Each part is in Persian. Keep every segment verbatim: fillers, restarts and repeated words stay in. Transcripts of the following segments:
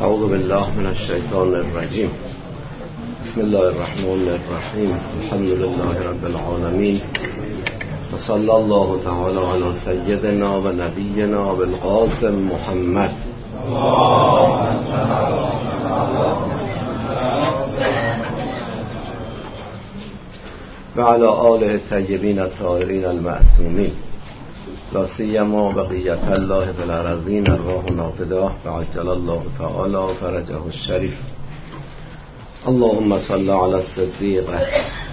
اعوذ بالله من الشیطان الرجیم. بسم الله الرحمن الرحیم. الحمد لله رب العالمین و صلی الله تعالی علی سیدنا و نبینا بالقاسم محمد و علی آله الطیبین الطاهرین المعصومین، لا سیما بقیت الله فی الارضین الروح نافداه و عجل الله تعالی فرجه الشریف. اللهم صل علی الصدیقه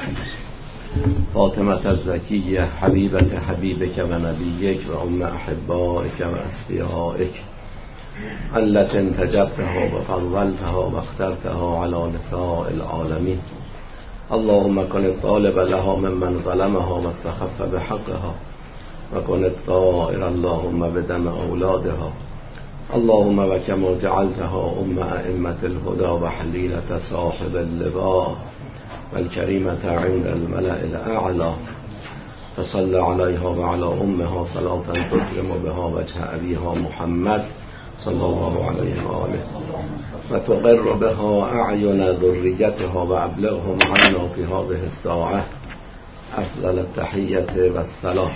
فاطمة الزکیه حبیبت حبیبک و نبیک و ام احبائک و اصفیائک التي انتجبتها و فضلتها و اخترتها علی نساء العالمین. اللهم كن الطالب لها ممن ظلمها واستخف بحقها وكن الطائر اللهم بدم أولادها. اللهم وكما جعلتها أم أئمة الهدى وحليلة صاحب اللواء والكريمة عند الملأ الأعلى، فصل عليها وعلى أمها صلاة تكرم بها وجه أبيها محمد صلى الله عليه وآله وتقر بها أعين ذريتها وأبلغهم عنا في هذه الساعة أفضل التحية والسلام.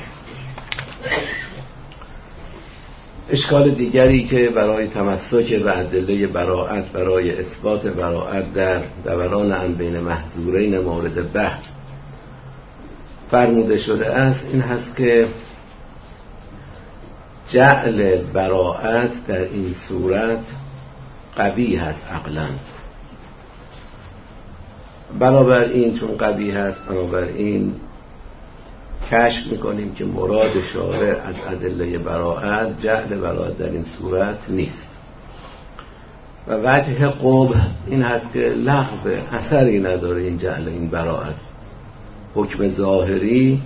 اشکال دیگری که برای تمسک به ادله براءت برای اثبات براءت در دوران ان بین محظورین مورد بحث فرموده شده است این هست که جعل براءت در این صورت قبیح است عقلاً. بنابراین چون قبیح است، بنابراین کشف میکنیم که مراد شارع از ادله براءت جعل براءت در این صورت نیست و وجه قبح این هست که لغو اثری نداره این جعل این براءت. حکم ظاهری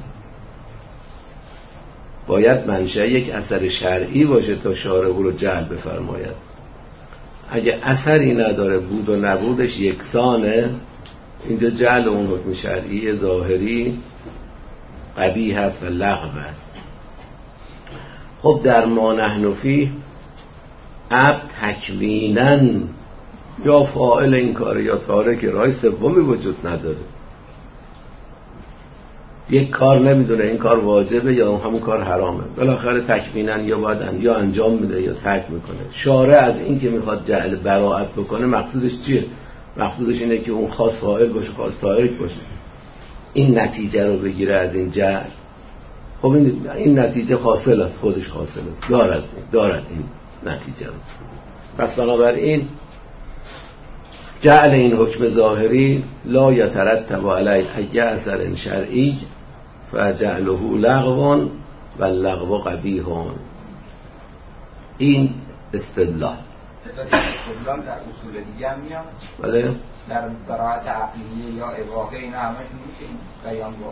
باید منشأ یک اثر شرعی باشه تا شارع او رو جعل بفرماید. اگه اثری نداره، بود و نبودش یکسانه، اینجا جعل اون حکم شرعی ظاهری قبیح هست و لغو است. خب در ما نحن فیه اب تکویناً یا فاعل این کار یا تارک راه سومی وجود نداره. یک کار نمیدونه این کار واجبه یا همون کار حرامه، بالاخره تکویناً یا باید یا انجام میده یا ترک میکنه. شارع از این که میخواد جعل براءت بکنه مقصودش چیه؟ مقصودش اینه که اون خاص فاعل باشه خاص تارک باشه، این نتیجه رو بگیره از این جعل. خب این, این نتیجه حاصل است، خودش حاصل است، دارد دارد این نتیجه رو. پس بنابراین جعل این حکم ظاهری لا یترتب علیه ای اثر شرعی فجعله لغو و اللغو قبیح. این استدلال استدلال در اصول دیگه هم میاد. بله در براءت عقلیه یا اباحه اینا همش میشه بیان با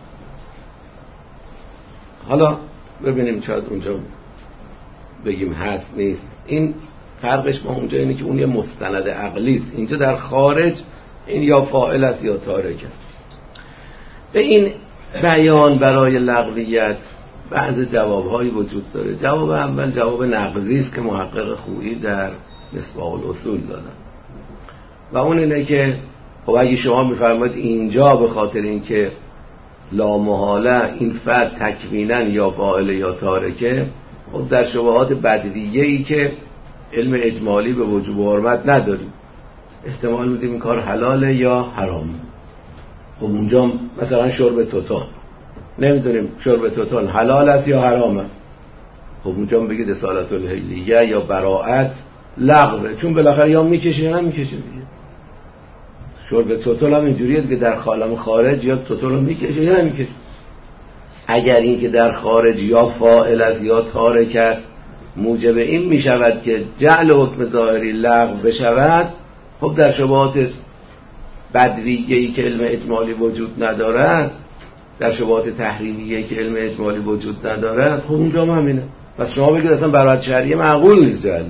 حالا ببینیم شاید اونجا بگیم هست نیست. این فرقش با اونجا اینه که اون یه مستند عقلی است، اینجا در خارج این یا فاعل است یا تارک است. به این بیان برای لغویت بعض جوابهایی وجود داره. جواب اول جواب نقضی است که محقق خویی در مصباح الاصول دادن و اون اینه که خب اگه شما میفرمایید اینجا به خاطر اینکه لا محاله این فرد تکویناً یا فاعل یا تارکه، خب در شبهات بدویه‌ای که علم اجمالی به وجوب و حرمت نداریم احتمال میدیم این کار حلاله یا حرامه. خب اونجا مثلا شرب توتون نمیدونیم شرب توتون حلال است یا حرام است، خب اونجا بگید اصالت الحلیه یا براءت لغوه، چون بالاخره یا میکشه یا نمیکشه دیگه. شرب توتون هم اینجوریه که در عالم خارج یا توتون رو میکشه یا نمیکشه. اگر این که در خارج یا فاعل است یا تارک است موجب این میشود که جعل حکم ظاهری لغو بشود، خب در شبهات بدویه‌ای که علم اجمالی وجود ندارد، در شبهات تحریمیه که علم اجمالی وجود ندارد، خب اونجا هم همینه. پس شما بگید اصلا براءت شرعیه معقول نیست جعلش،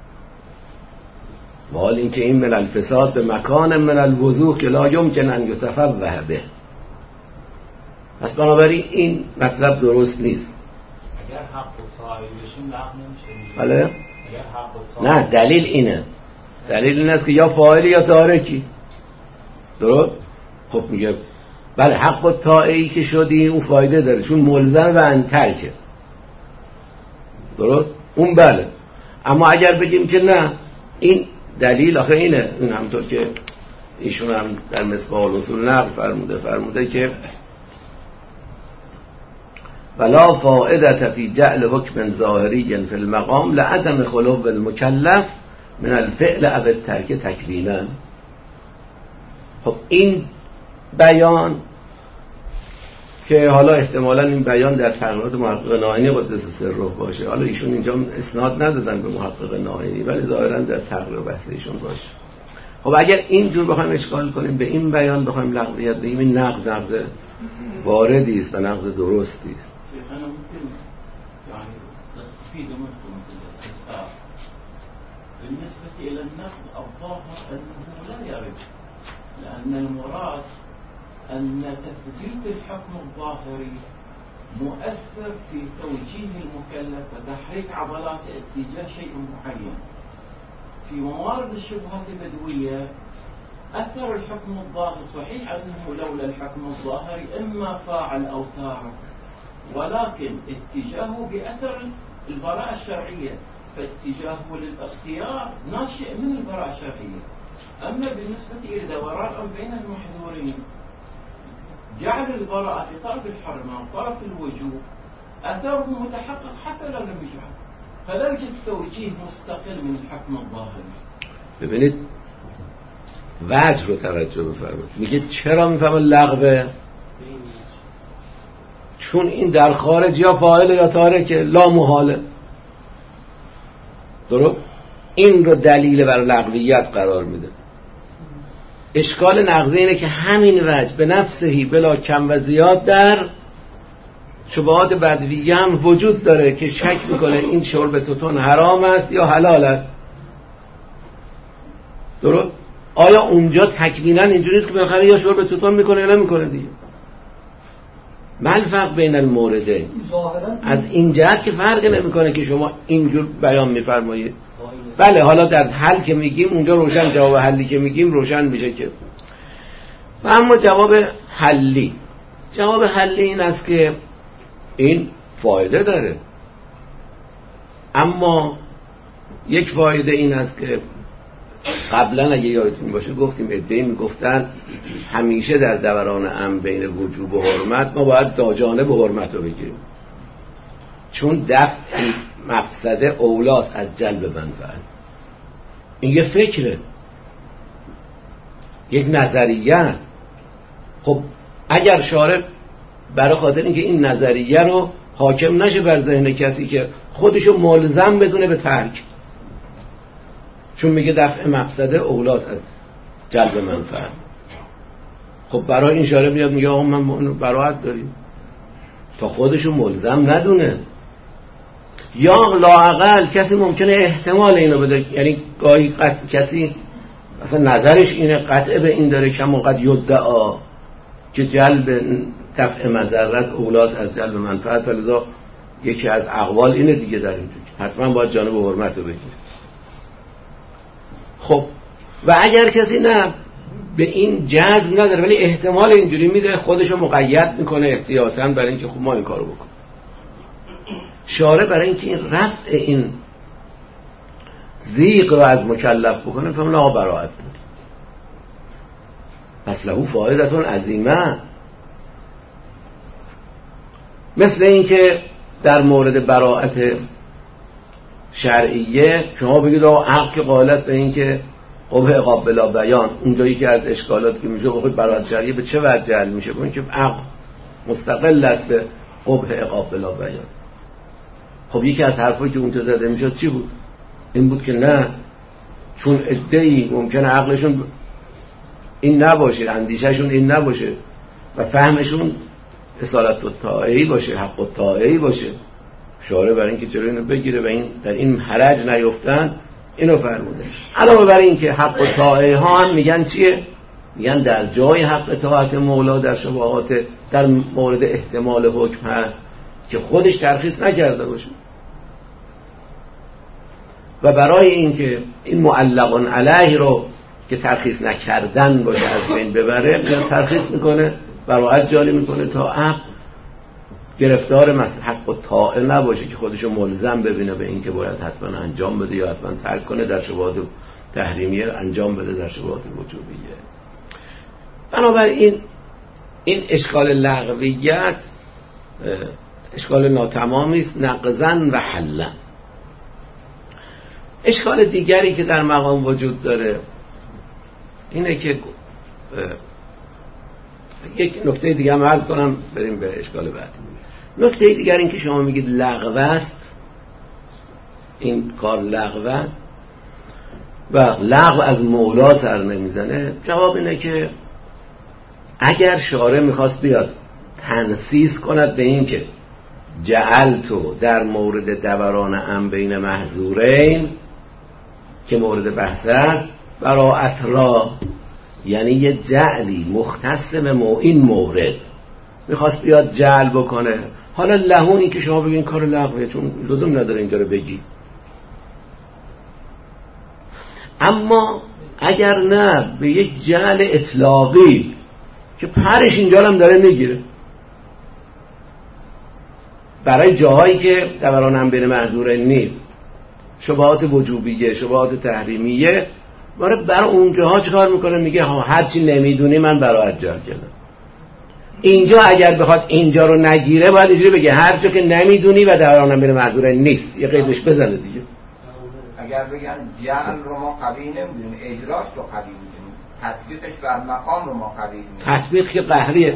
وال این که این من الفساد به مکان من الوضوح که لا یمکن ان یتفوه به. پس بنابراین این مطلب درست نیست. اگر حق و طاعه بشیم لغو نمیشه. بله؟ نه دلیل اینه دلیل این است که یا فاعلی یا تارکی. درست؟ خب میگه بله حق و طاعه‌ای که شدی اون فایده داره چون ملزم و انترکه. درست؟ اون بله. اما اگر بگیم که نه این دلیل آخه اینه، این همطور که ایشون هم در مصباح الاصول نقل فرموده فرموده که ولا فائدة فی جعل حکم ظاهری فی المقام لعدم خلو المکلف من الفعل او الترک تکوینا. خب این بیان که حالا احتمالاً این بیان در تقریرات محقق ناینی قدس سره باشه، حالا ایشون اینجا اسناد ندادن به محقق ناینی ولی ظاهراً در تقریر بحث ایشون باشه. خب اگر اینجور بخوایم اشکال کنیم به این بیان بخوایم لغویت بگیم این نقض نقض واردی است و نقض درستی است. أنا ممكن يعني تستفيد منكم في الاستفسار بالنسبة إلى النقد الظاهر أنه لا يرد، لأن المراد أن تثبيت الحكم الظاهري مؤثر في توجيه المكلف وتحريك عضلات اتجاه شيء معين. في موارد الشبهات البدوية أثر الحكم الظاهر صحيح أنه لولا الحكم الظاهري إما فاعل أو تارك، ولكن اتجاهه بأثر البراءة الشرعية، فاتجاهه للاختيار ناشئ من البراءة الشرعية. أما بالنسبة إلى دوران بين المحذورين جعل البراءة في طرف الحرمة وطرف الوجوب أثره متحقق حتى لو لم يجعل، فلا يوجد توجيه مستقل من الحكم الظاهري. ببینید وجه رو توجه بفرمایید. میگه چرا میفهمه لغوه؟ چون این در خارج یا فاعل یا تارکه، لا محاله. درست؟ این رو دلیل بر لغویت قرار میده. اشکال نقضی اینه که همین وجه به نفسهی بلا کم و زیاد در شبهات بدویه هم وجود داره که شک میکنه این شرب توتون حرام است یا حلال است. درست؟ آیا اونجا تکوینا اینجوریه که بالاخره یا شرب توتون میکنه یا نمیکنه دیگه؟ مال فرق بین المورده از این جهت که فرق نمیکنه که شما اینجور بیان میفرمایید. بله حالا در حل که میگیم اونجا روشن، جواب حلی که میگیم روشن میشه که. و اما جواب حلی جواب حلی این است که این فایده داره، اما یک فایده این است که قبلا اگه یادتون باشه گفتیم ادعی میگفتن همیشه در دوران امر بین وجوب و حرمت ما باید داجانب حرمت رو بگیریم، چون دفع مفسده اولاست از جلب منفعت. این یه فکره، یک نظریه است. خب اگر شارع برای خاطر اینکه این نظریه رو حاکم نشه بر ذهن کسی که خودشو ملزم بدونه به ترک، چون میگه دفع مفسده اولاست از جلب منفعت، خب برای این شارع میاد میگه آقا من براحت داریم تا خودشو ملزم ندونه. یا لااقل کسی ممکنه احتمال اینو بده، یعنی گاهی کسی مثلا نظرش اینه قطعه به این داره کم وقت یدعا که جلب دفع مضرت اولاست از جلب منفعت، لذا یکی از اقوال اینه دیگه در اینجا حتما باید جانب حرمت رو بگیره. خب و اگر کسی نه به این جزم نداره ولی احتمال اینجوری میده، خودشو مقید میکنه احتیاطاً برای اینکه خب ما این کارو بکنیم. شارع برای اینکه این رفع این زیغ رو از مکلف بکنه فهمون آقا براحت بود، پس لهو فایدتون عظیمه. مثل اینکه در مورد براءت شرعیه شما بگید آقا عقل که قائل است به اینکه قبح عقاب بلا بیان، اونجایی که از اشکالات که میشه بخواد براءت شرعیه به چه وجه جعل میشه؟ به اینکه عقل مستقل است به قبح عقاب بلا بیان. خب یکی از حرفایی که اونجا زده میشد چی بود؟ این بود که نه، چون عده‌ای ممکنه عقلشون این نباشه، اندیشهشون این نباشه و فهمشون اصالت الطاعه‌ای باشه، حق الطاعه‌ای باشه، شارع برای اینکه جلوی اینو بگیره و این در این حرج نیفتن اینو فرموده. علاوه بر این که حق الطاعه ها هم میگن چیه؟ میگن در جای حق اطاعت مولا در شبهات در مورد احتمال حکم هست که خودش ترخیص نکرده باشه. و برای اینکه این معلق علیه رو که ترخیص نکردن باشه از بین ببره ترخیص میکنه براحت جاری میکنه تا عقل گرفتار حق و طاعه نباشه که خودشو ملزم ببینه به این که باید حتما انجام بده یا حتما ترک کنه، در شبهات تحریمیه انجام بده در شبهات وجوبیه. بنابراین این اشکال لغویت اشکال ناتمامی است نقضاً و حلاً. اشکال دیگری که در مقام وجود داره اینه که یک نکته دیگه هم عرض کنم بریم به اشکال بعدی. نکته دیگر این که شما میگید لغو است، این کار لغو است و لغو از مولا سر نمیزنه. جواب اینه که اگر شارع میخواست بیاد تنسیس کند به این که جعلتو در مورد دوران ام بین محظورین که مورد بحث است براءت را، یعنی یه جعلی مختص به این مورد میخواست بیاد جعل بکنه، حالا لهونی که شما بگین کار لغوه چون لزوم نداره اینجا رو بگی. اما اگر نه به یک جعل اطلاقی که پرش اینجا هم داره میگیره برای جاهایی که دوران هم بین محظورین نیست، شبهات وجوبیه شبهات تحریمیه، برای برای اونجاها چیکار میکنه؟ میگه ها هرچی نمیدونی من براحت جعل کردم. اینجا اگر بخواد اینجا رو نگیره باید اینجوری بگه هر جا که نمیدونی و دوران هم بین محظورین نیست یه قیدش بزنه دیگه. اگر بگن جعل رو ما قوی نمیدونیم اجراش رو قوی میدونیم، تطبیقش بر مقام رو ما قوی میدونیم. تطبیق که قهریه،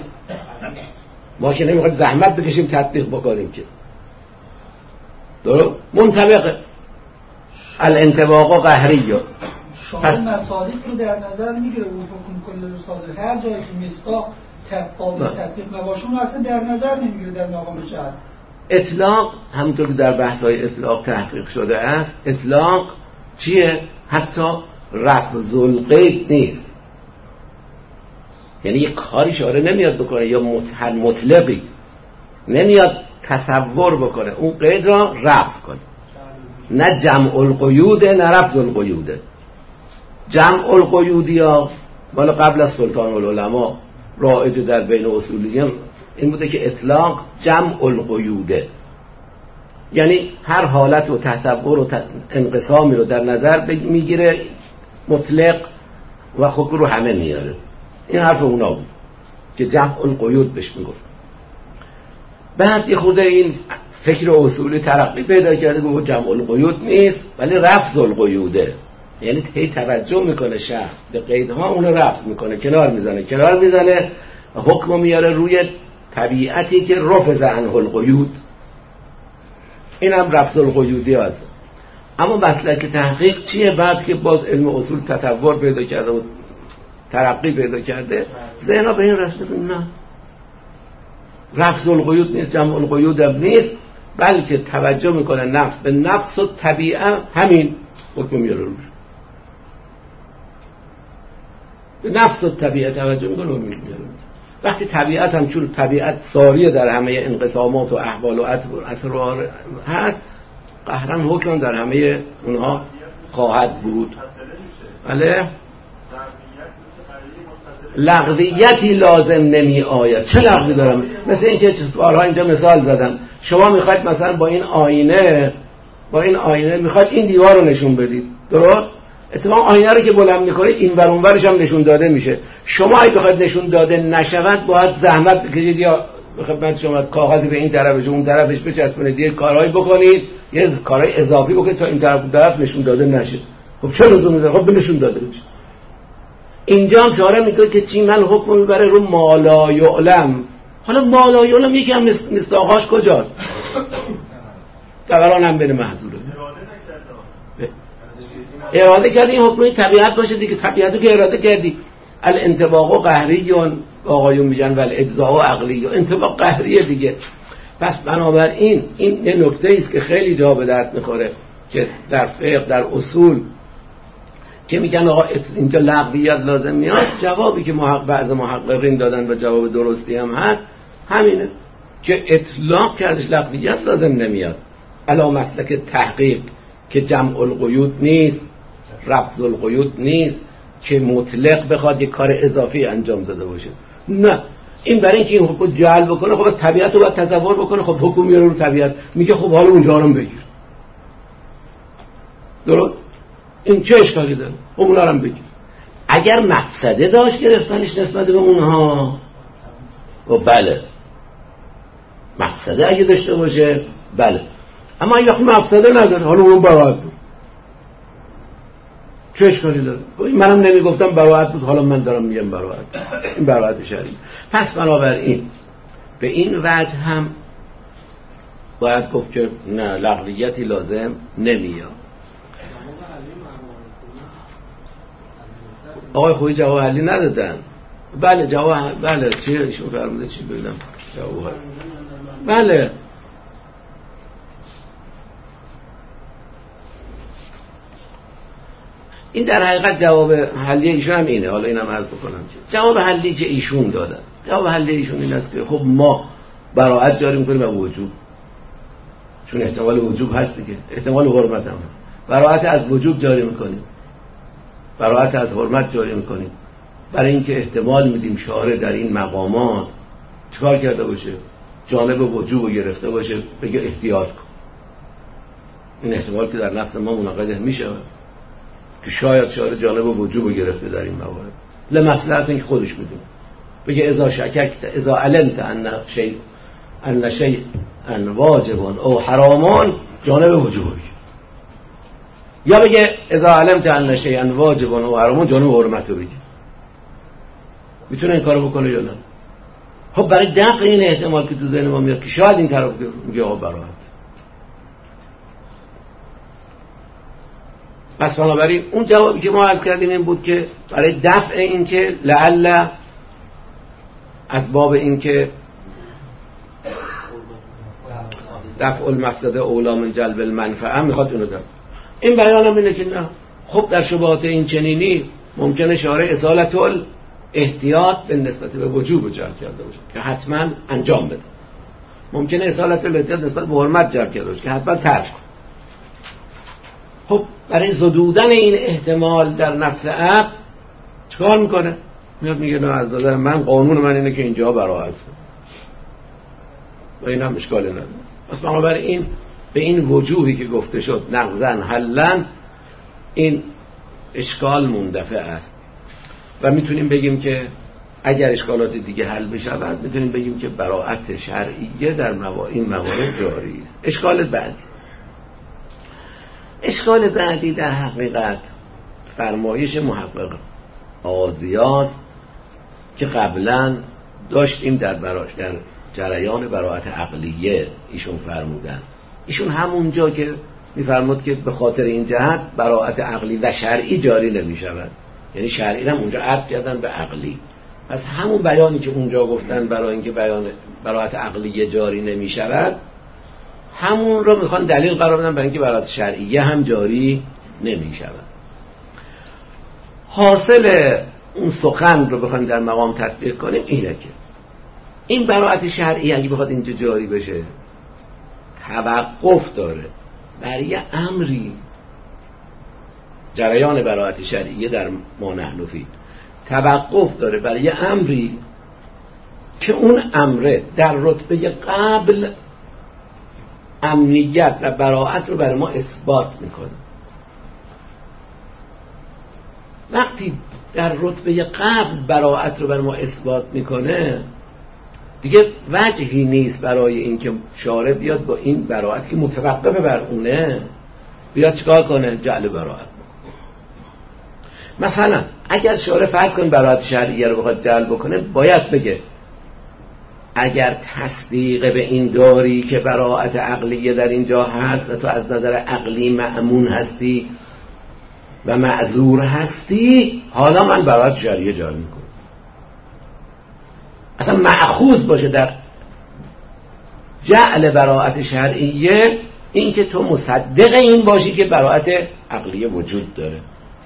ما که نمیخوایم زحمت بکشیم تطبیق بکنیم که درست منطبقه الانطباق قهریه. پس مصالح رو در نظر میگیره اون حکم کل صادر، هر جایی که مصداق قابل تطبیق نباشه اون اصلا در نظر نمیگیره در مقام جعل. اطلاق همونطور که در بحث‌های اطلاق تحقیق شده است، اطلاق چیه؟ حتی رفض القید نیست، یعنی یک کاری شارع نمیاد بکنه یا متحل مطلقی نمیاد تصور بکنه اون قید را رفض کنه، نه جمع القیوده نه رفض القیوده. جمع القیودی ها بالا قبل از سلطان العلماء رایج در بین اصولیین این بوده که اطلاق جمع القیوده، یعنی هر حالت و تصور و انقسامی رو در نظر میگیره مطلق و خب رو همه میاره. این حرف اونا بود که جمع القیود بهش میگفت. بعد یه خورده این فکر اصولی ترقی پیدا کرده که جمع القیود نیست ولی رفض القیوده، یعنی هی توجه میکنه شخص به قیدها اون رو رفض میکنه، کنار میزنه کنار میزنه و حکم میاره روی طبیعتی که رفض عنه القیود. این هم رفض القیودی هست. اما مسلک تحقیق چیه؟ بعد که باز علم اصول تطور پیدا کرده و ترقی پیدا کرده ذهنها به این رسیده که نه رفض القیود نیست جمع القیود هم نیست، بلکه توجه میکنه نفس به نفس و طبیعه همین حکم میاره روش، به نفس و طبیعه توجه میکنه و میاره. وقتی طبیعت هم چون طبیعت ساریه در همه انقسامات و احوال و اطوار هست قهرن حکم در همه اونها خواهد بود. بله لغویتی لازم نمی آید. چه لغوی دارم؟ مثل این که بارها اینجا مثال زدم، شما میخواید مثلا با این آینه با این آینه میخواید این دیوار رو نشون بدید، درست؟ اتفاقا آینه رو که بلند میکنید این ور اون ورش هم نشون داده میشه. شما اگه بخواید نشون داده نشود باید زحمت بکشید یا خدمت شما کاغذی به این طرفش اون طرفش بچسبونید، یه کارهایی بکنید، یه کارهای اضافی بکنید تا این طرف اون طرف نشون داده نشه. خب چه لزومی داره؟ خب نشون داده بشه. اینجا هم شارع میگه که چی من حکم میبره رو ما لا یعلم. حالا ما لا یعلم یکی هم مصداقاش کجاست؟ دوران هم بین محظوره. اراده کردی این حکم طبیعت باشه دیگه، طبیعتو که اراده کردی. الانطباق قهریون آقایون میگن ولی اجزاء عقلی، انطباق قهریه دیگه. پس بنابراین این یه نکته است که خیلی جا به درد میخوره که در فقه در اصول که میگن آقا اینجا لغویت لازم میاد، جوابی که محقق بعض محققین دادن و جواب درستی هم هست همینه که اطلاق کردش لغویت لازم نمیاد. علا مسلک تحقیق که جمع القیود نیست، رفض القیود نیست، که مطلق بخواد یک کار اضافی انجام داده باشه. نه، این برای اینکه این حکم جعل بکنه خب طبیعت رو باید تصور بکنه. خب حکم میاره رو طبیعت، میگه خب حالا اونجا رو بگیر. درست؟ این چه اشکالی داره؟ اونا رو بگیر. اگر مفسده داشت گرفتنش نسبت به اونها، و بله مفسده اگه داشته باشه بله، اما اگه مفسده نداره حالا اون براعت بود، چه اشکالی داره؟ منم نمیگفتم براعت بود، حالا من دارم میگم براعت. این براعت شرعی. پس بنابراین به این وجه هم باید گفت که نه، لغویتی لازم نمیاد. آقای خویی جواب حلی ندادن. بله جواب، بله چی ایشون فرموده چی ببینم جواب حلی. بله این در حقیقت جواب حلی ایشون هم اینه. حالا اینم عرض بکنم که جواب حلی که ایشون دادن، جواب حلی ایشون این است که خب ما براءت جاری میکنیم به وجوب، چون احتمال وجوب هست دیگه، احتمال حرمت هم هست. براءت از وجوب جاری میکنیم، براءت از حرمت جاری میکنیم، برای اینکه احتمال میدیم شارع در این مقامات چکار کرده باشه؟ جانب وجوب رو گرفته باشه، بگه احتیاط کن. این احتمال که در نفس ما منعقد میشه که شاید شارع جانب وجوب رو گرفته در این موارد لمصلحت اینکه خودش میدونه، بگه اذا شککت اذا علمت ان شیء ان شیء ان واجب او حرام جانب وجوب بگه، یا بگه اذا علمت ان شیء واجب او حرام جانب حرمت رو بگه. میتونه این کارو بکنه یا نه؟ خب برای دفع این احتمال که تو ذهن ما میاد که شاید این کارو میگه آقا براحت. پس بنابراین اون جوابی که ما عرض کردیم این بود که برای دفع این که لعل از باب این که دفع المفسده اولا من جلب المنفعه میخواد اونو دفع. این بیان هم اینه که نه، خب در شبهات این چنینی ممکنه شارع اصالت احتیاط به نسبت به وجوب جلب کرده باشه که حتما انجام بده، ممکنه اصالت الاحتیاط نسبت به حرمت جلب کرده باشه که حتما ترک کن. خب برای زدودن این احتمال در نفس عقل چکار میکنه؟ میاد میگه نه، از نظر من قانون من اینه که اینجا براحت و این هم اشکال نداره. پس بنابراین به این وجوهی که گفته شد نقضاً حلاً این اشکال مندفع است و میتونیم بگیم که اگر اشکالات دیگه حل بشود میتونیم بگیم که براءت شرعیه در موا... این موارد جاری است. اشکال بعدی اشکال بعدی در حقیقت فرمایش محقق آزیاست که قبلا داشتیم در براش در جریان براءت عقلیه ایشون فرمودن. ایشون همونجا که میفرمود که به خاطر این جهت براءت عقلی و شرعی جاری نمیشود، یعنی شرعی هم اونجا عرض کردن به عقلی. پس همون بیانی که اونجا گفتن برای اینکه بیان براءت عقلیه جاری نمیشود، همون رو میخوان دلیل قرار بدن برای اینکه براءت شرعیه هم جاری نمیشود. حاصل اون سخن رو بخوایم در مقام تطبیق کنیم اینه که این براءت شرعی اگه بخواد اینجا جاری بشه توقف داره برای امری، جریان براءت شرعیه در ما نحن فیه توقف داره برای امری که اون امره در رتبه قبل امنیت و براءت رو برای ما اثبات میکنه. وقتی در رتبه قبل براءت رو برای ما اثبات میکنه دیگه وجهی نیست برای اینکه شارع بیاد با این براءت که متوقف بر اونه بیاد چیکار کنه؟ جعل براءت. مثلا اگر شارع فرض کنه براءت شرعیه رو بخواد جعل بکنه باید بگه اگر تصدیق به این داری که براءت عقلیه در اینجا هست و تو از نظر عقلی مأمون هستی و معذور هستی، حالا من براءت شرعیه جعل میکنم. اصلا مأخوذ باشه در جعل براءت شرعیه این که تو مصدق این باشی که براءت عقلیه وجود داره.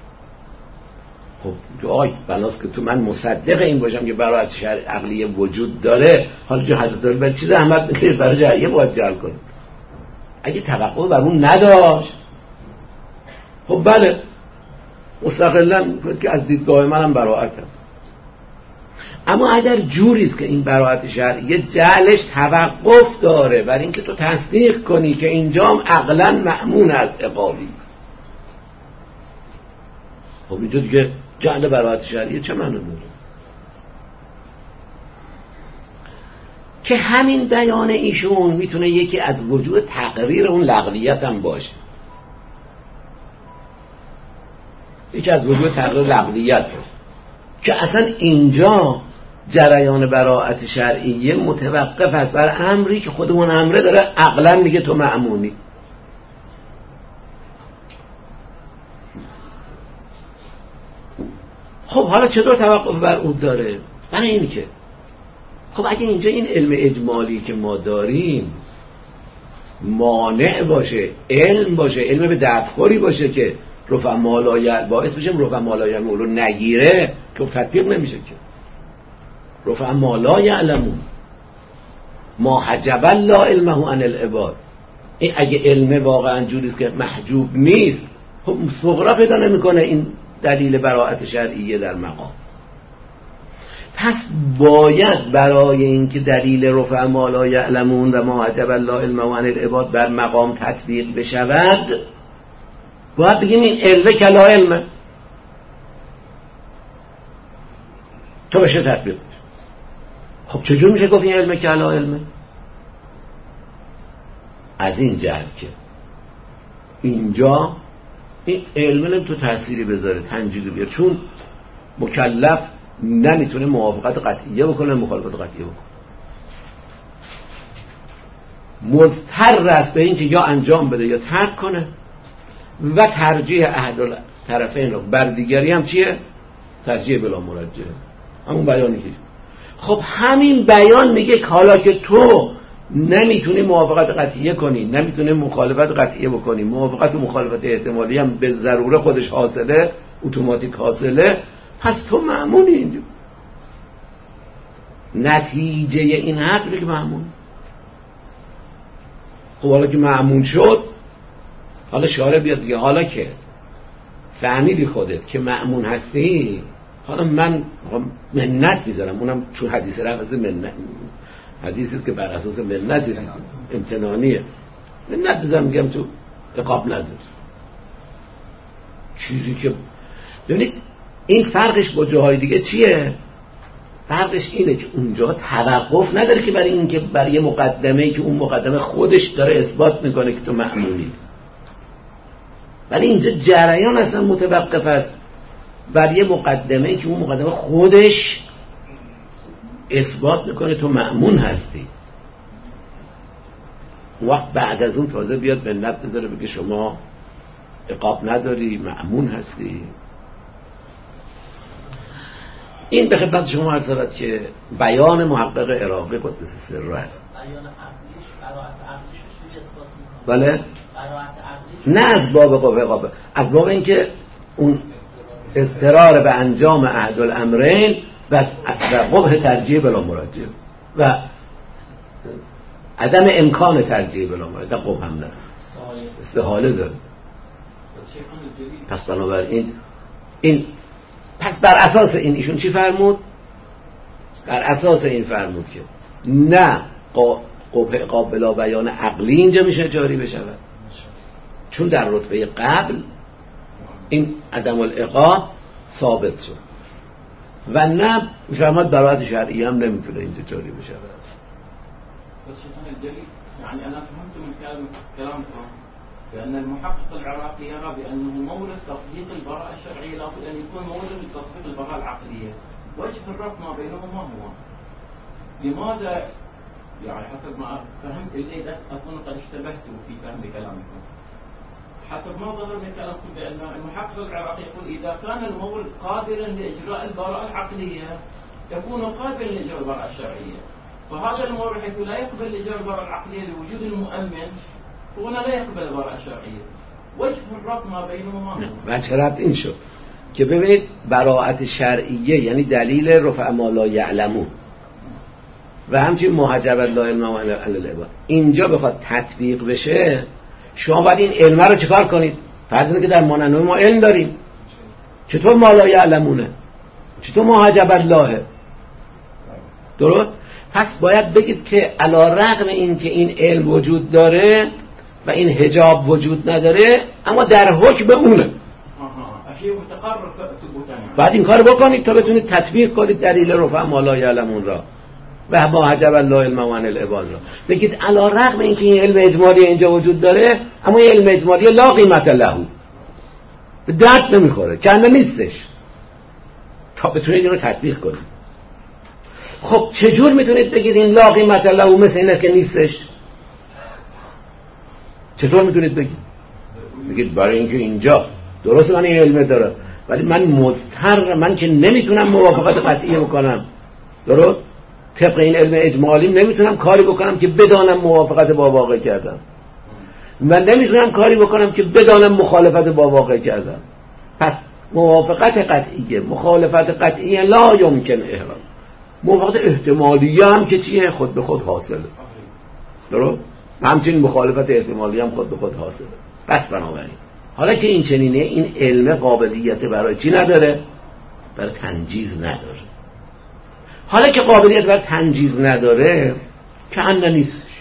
خب تو آی بناست که تو من مصدق این باشم که براءت شرع عقلیه وجود داره، حالا جو حضرت داره برای چیز احمد میکنید برای شرعیه باید جعل کنید. اگه توقع بر اون نداشت خب بله مستقلاً که از دیدگاه منم براءت هست، اما اگر جوریست که این براءت شرعیه جعلش توقف داره بر اینکه تو تصدیق کنی که اینجام عقلاً مأمون از عقابی، خب اینجا دیگه جعل براءت شرعیه چه معنی داره؟ که همین بیان ایشون میتونه یکی از وجوه تقریر اون لغویت هم باشه، یکی از وجوه تقریر لغویت باشه که اصلا اینجا جریان براءت شرعیه متوقف است بر امری که خودمون امره داره عقلا میگه تو مأمونی. خب حالا چطور توقف بر اون داره؟ برای اینی که خب اگه اینجا این علم اجمالی که ما داریم مانع باشه، علم باشه، علم به دردخوری باشه که رفع مالایل باعث بشه رفع مالایل رو نگیره، که تطبیق نمیشه که رفع مالایلمون ما حجب لا علمه عن العباد. این اگه علم واقعا جوریست که محجوب نیست، خب صغرا پیدا نمیکنه این دلیل براءت شرعیه در مقام. پس باید برای اینکه دلیل رفع ما لا یعلمون و ما حجب لا علمه عن العباد بر مقام تطبیق بشود، باید بگیم این علم که لا علمه تو بشه تطبیق بشه. خب چجور میشه گفت این علم که لا علمه؟ از این جهت که اینجا این علم تو تأثیری بذاره، تنجیلی بیاره، چون مکلف نمیتونه موافقت قطعیه بکنه، مخالفت قطعیه بکنه، مضطر است به این که یا انجام بده یا ترک کنه و ترجیح احد طرفین رو بر دیگری هم چیه؟ ترجیح بلا مرجح، همون بیانی که خب همین بیان میگه حالا که تو نمیتونی موافقت قطعیه کنی، نمیتونی مخالفت قطعیه بکنی، موافقت و مخالفت احتمالی هم به ضروره خودش حاصله، اتوماتیک حاصله، پس تو مأمونی اینجا. نتیجه این حرفه که مأمون. خب حالا که مأمون شد، حالا شارع بیاد دیگه حالا که فهمیدی خودت که مأمون هستی، حالا من منت میذارم، اونم چون حدیث رفض منت حدیثی است که بر اساس منت امتنانیه، منت میذارم میگم تو عقاب نداری. چیزی که ببینید این فرقش با جاهای دیگه چیه؟ فرقش اینه که اونجا توقف نداره که برای این که برای یه مقدمه‌ای که اون مقدمه خودش داره اثبات میکنه که تو مأمونی، ولی اینجا جریان اصلا متوقف است بر یه مقدمه‌ای که اون مقدمه خودش اثبات میکنه تو مأمون هستی. وقت بعد از اون تازه بیاد به نت بذاره بگه شما عقاب نداری، مأمون هستی. این به خدمت شما عرض شود که بیان محقق عراقی قدس سره است. بیان عقلیش براءت عقلیش رو اثبات میکنه. بله؟ براءت عقلیش نه از باب قوه قابه، از باب اینکه اون اضطرار به انجام احد الامرین و قبح ترجیح بلا مراجعه و عدم امکان ترجیح بلا مراجعه، قبح هم نه، استحاله داره. پس بنابراین این پس بر اساس این ایشون چی فرمود؟ بر اساس این فرمود که نه قبح قابل بیان عقلی اینجا میشه جاری بشود، چون در رتبه قبل این عدم العقاب ثابت شد و نه میفرماد براءت شرعی هم نمیتونه اینجا جاری بشود. بس شيخنا الجليل يعني أنا فهمت من كلام كلامكم بأن المحقق العراقي يرى بأنه مورد تطبيق البراءة الشرعية لابد أن يكون مورد لتطبيق البراءة العقلية. وجه الربط ما بينهما هو لماذا يعني حسب ما فهمت اللي أكون قد اشتبهت في فهم كلامكم. حسب ما ظهر من كلامكم بأن المحقق العراقي يقول إذا كان المورد قادرا لإجراء البراءة العقلية يكون قادرا لإجراء البراءة الشرعية، فهذا المورد حيث لا يقبل إجراء البراءة العقلية لوجود المؤمن هنا لا يقبل البراءة الشرعية. وجه الربط ما بينهما من شرط این شد که ببینید براءت شرعیه یعنی دلیل رفع ما لا یعلمون و همچنین محجب لا علم عن العباد اینجا بخواد تطبیق بشه، شما باید این علمه رو چکار کنید؟ فرض اینه که در ماننوی ما علم داریم، چطور ما لا یعلمونه، چطور ما عجب الله. درست؟ پس باید بگید که علی رغم این که این علم وجود داره و این حجاب وجود نداره، اما در حکم اونه. بعد این کار بکنید تا بتونید تطبیق کنید دلیل رفع ما لا یعلمون را و ما عجب الله علم عن العباد را. بگید علی رغم این که این علم اجمالی اینجا وجود داره، اما این علم اجمالی لا قیمت له، به درد نمیخوره، کنده نیستش، تا بتونید این رو تطبیق کنید. خب چجور میتونید بگید این لا قیمت له مثل اینه که نیستش؟ چطور میتونید بگید؟ بگید برای اینکه اینجا درست من این علمه داره، ولی من مضطر، من که نمیتونم موافقت قطعی بکنم، درست؟ طبق این علم اجمالی نمیتونم کاری بکنم که بدانم موافقت با واقع کردم، من نمیتونم کاری بکنم که بدانم مخالفت با واقع کردم. پس موافقت قطعیه، مخالفت قطعیه لا یمکن احرام. موافقت احتمالیه هم که چیه؟ خود به خود حاصله، درست؟ همچنین مخالفت احتمالیه هم خود به خود حاصله. پس بنابراین حالا که این چنینه، این علم قابلیت برای چی نداره؟ برای تنجیز نداره. حالا که قابلیت برای تنجیز نداره، که انده نیستش.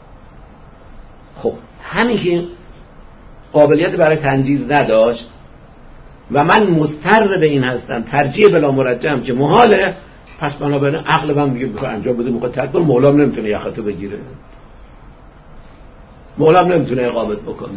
خب همین که قابلیت برای تنجیز نداشت و من مضطر به این هستم، ترجیح بلا مرجم که محاله، پس بنابراین عقل من میگه بخواه انجام بده، میخواد ترک کنه، مولام نمیتونه یخطو بگیره، مولام نمیتونه اقامت بکنه.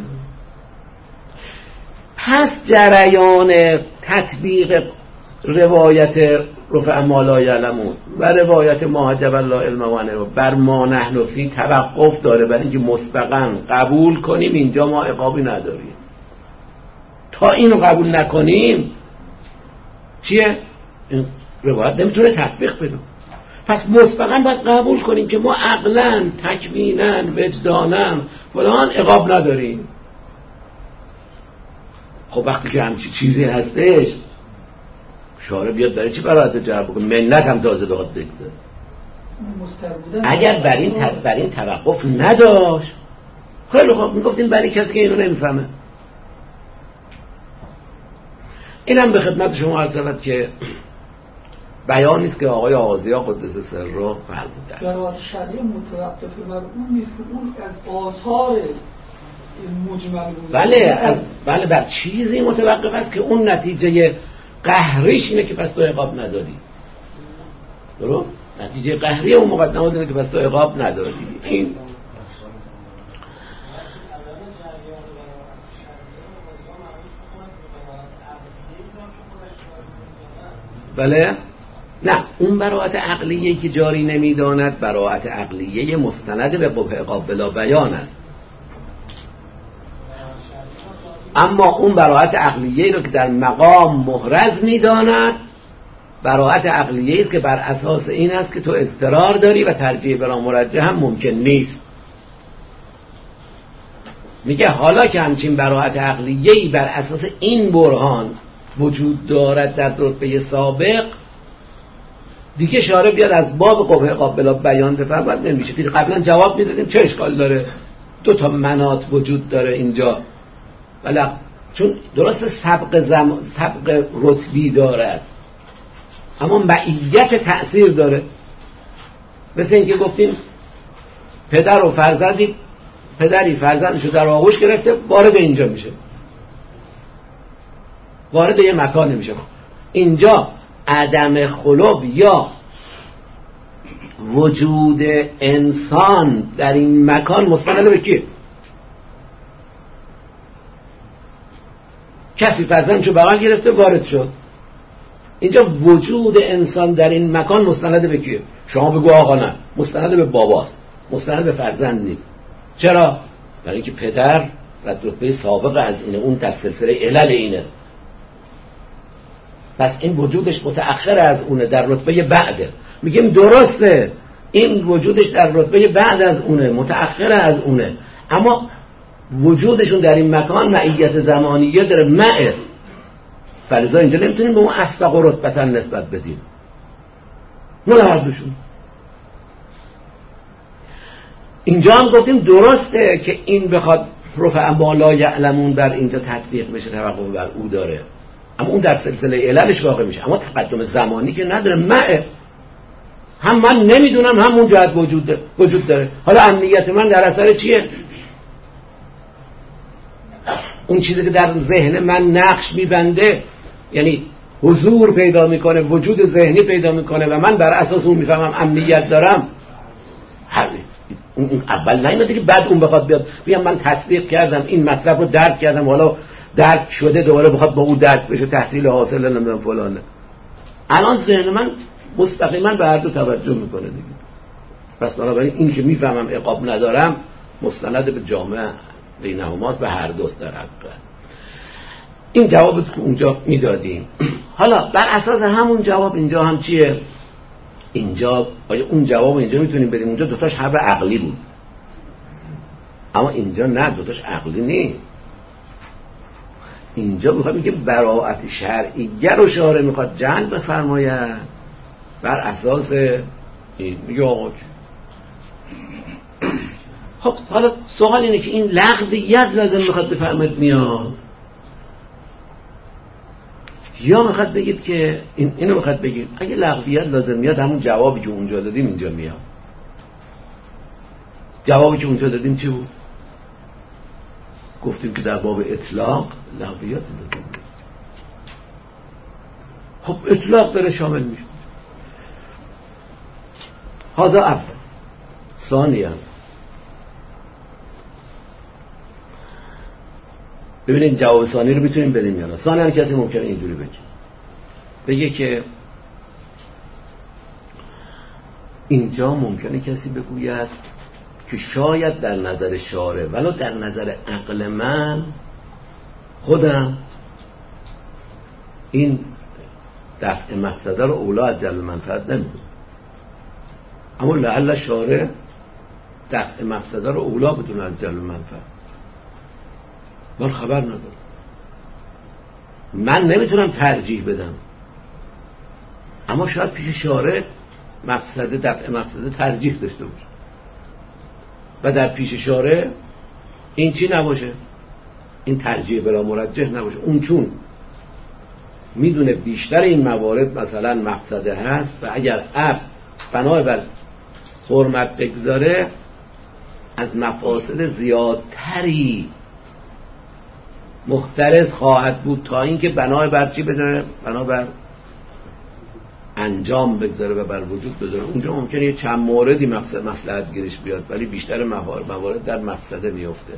پس جریان تطبیق روایت رفع ما لا یعلمون و روایت ما عجب الله علم عنه بر ما نحن فی توقف داره، برای اینکه مسبقا قبول کنیم اینجا ما عقابی نداریم. تا اینو قبول نکنیم چیه؟ این روایت نمیتونه تطبیق بده. پس مسبقا باید قبول کنیم که ما عقلاً، تکویناً، وجداناً فلان عقاب نداریم. خب وقتی که همچی چیزی هستش، شارع بیاد برای چی برایت جرب بکنه؟ منت هم تازه بخواد بگذاره. اگر بر این بر این توقف نداشت، خیلی خوب میگفتیم برای کسی که اینو نمیفهمه. اینم به خدمت شما عرض شود که بیان نیست که آقای آغازی‌ها قدس سر رو فرمودن. قرائت شرعی متوقف بر اون نیست که اون از آثار مجمل بود. بله از بله بر چیزی متوقف است که اون نتیجه قهریش اینه که پس تو عقاب نداری. درست؟ نتیجه قهری اون مقدمات اینه که پس تو عقاب نداری. این بله؟ نه، اون براءت عقلیه که جاری نمیداند براءت عقلیه مستند به قبح عقاب بلا بیان است. اما اون براءت عقلیه رو که در مقام محرز میداند براءت عقلیه است که بر اساس این است که تو اضطرار داری و ترجیح بلا مرجح هم ممکن نیست. میگه حالا که همچین براءت عقلیه‌ای بر اساس این برهان وجود دارد در رتبه سابق، دیگه شارع بیاد از باب قبح عقاب بلا بیان بفرماید نمیشه. که قبلا جواب میدادیم چه اشکال داره، دو تا مناط وجود داره اینجا، ولی چون درست سبق زم... سبق رتبی دارد اما معیت تأثیر داره. مثل اینکه گفتیم پدر و فرزندی، پدری فرزندشو در آغوش گرفته وارد اینجا میشه، وارد یه مکان میشه. اینجا عدم خلوب یا وجود انسان در این مکان مستند به کی؟ کسی فرزندشو بغل گرفته وارد شد. اینجا وجود انسان در این مکان مستند به کیه؟ شما بگو آقا نه، مستند به باباست، مستند به فرزند نیست. چرا؟ برای اینکه پدر رتبه سابق از اینه، اون در سلسله علل اینه. پس این وجودش متأخر از اونه، در رتبه بعده. میگیم درسته این وجودش در رتبه بعد از اونه، متأخر از اونه، اما وجودشون در این مکان معیت زمانیه داره، معه. فلذا اینجا نمیتونیم به اون اسبق و رتبتا نسبت بدیم، نه هردوشون. اینجا هم گفتیم درسته که این بخواد رفع ما لا یعلمون بر اینجا تطبیق میشه، توقف بر او داره، اما اون در سلسله عللش واقع میشه، اما تقدم زمانی که نداره. معه هم من نمیدونم هم اون جهت وجود داره. وجود داره. حالا امنیت من در اثر چیه؟ اون چیزی که در ذهن من نقش میبنده، یعنی حضور پیدا میکنه، وجود ذهنی پیدا میکنه و من بر اساس اون میفهمم امنیت دارم. اون اول نیومده که بعد اون بخواد بیاد بگم من تصدیق کردم این مطلب رو درک کردم، حالا درک شده دوباره بخواد با اون درک بشه تحصیل حاصل نمیدونم فلانه. الان ذهن من مستقیما به هر دو توجه میکنه دیگه. پس بنابراین این که میفهمم عقاب ندارم مستند به جامعه بینهماست و هر دوست در حق. این جواب که اونجا میدادیم. حالا بر اساس همون جواب اینجا هم چیه؟ اینجا آیا اون جواب اینجا میتونیم بدیم؟ اونجا دوتاش حرف عقلی بود، اما اینجا نه، دوتاش عقلی نیست. اینجا میخواد میگه براءت شرعیه رو شارع میخواد جلب بفرماید بر اساس این. میگه آقا خب حالا سوال اینه که این لغویت لازم میخواد بفرماید میاد، یا میخواد بگید که این اینو میخواد بگید اگه لغویت لازم میاد همون جوابی که اونجا دادیم اینجا میاد. جوابی که اونجا دادیم چی بود؟ گفتیم که در باب اطلاق لغویت لازم میاد. خب اطلاق داره شامل میشه. هذا اول. ثانیا ببینید جواب ثانی رو میتونیم بدیم یا نه. ثانیا کسی ممکنه اینجوری بگه بگه که اینجا ممکنه کسی بگوید که شاید در نظر شارع ولو در نظر عقل من خودم این دفع مفسده رو اولا از جلب منفعت نمیدونم، اما لعل شارع دفع مفسده رو اولا بدون از جلب منفعت. من خبر ندارم، من نمیتونم ترجیح بدم، اما شاید پیش شارع مفسده دفع مفسده ترجیح داشته باشه و در پیش شارع این چی نباشه، این ترجیح بلا مرجح نباشه. اون چون میدونه بیشتر این موارد مثلا مفسده هست و اگر اب بنای بر حرمت بگذاره از مفاسد زیادتری محترز خواهد بود تا اینکه بنای بر چی بذاره؟ بنای بر انجام بگذاره و بر وجود بذاره. اونجا ممکنه یه چند موردی مصلحت گیرش بیاد ولی بیشتر موارد در مفسده میفته.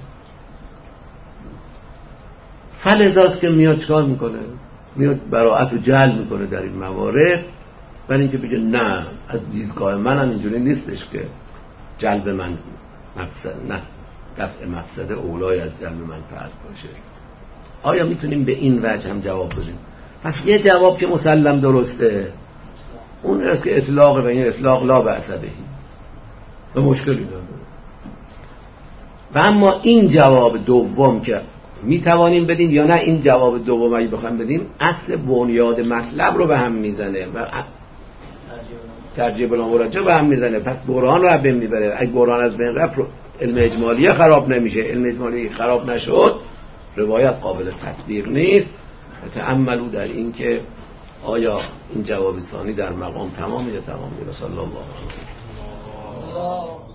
فلذاست که میاد چکار میکنه؟ میاد براءت رو جلب میکنه در این موارد، ولی اینکه بگه نه از دیدگاه من هم اینجوری نیستش که جلب من مفسد، نه دفع مفسده اولای از جلب منفعت باشه. آیا میتونیم به این وجه هم جواب بدیم؟ پس یه جواب که مسلم درسته اون است که اطلاق و این اطلاق لا بأس بهی و مشکلی نداره. و اما این جواب دوم که میتوانیم بدیم یا نه، این جواب دوم اگه بخوایم بدیم اصل بنیاد مطلب رو به هم میزنه و ترجیح بلا مرجح به هم میزنه. پس برهان رو از بین میبره. اگه برهان از بین رفت علم اجمالیه خراب نمیشه. علم اجمالیه خراب نشد روایت قابل تطبیق نیست. تأملوا در این که آیا این جواب ثانی در مقام تمام یا تمام. صلی الله علیه و سلم.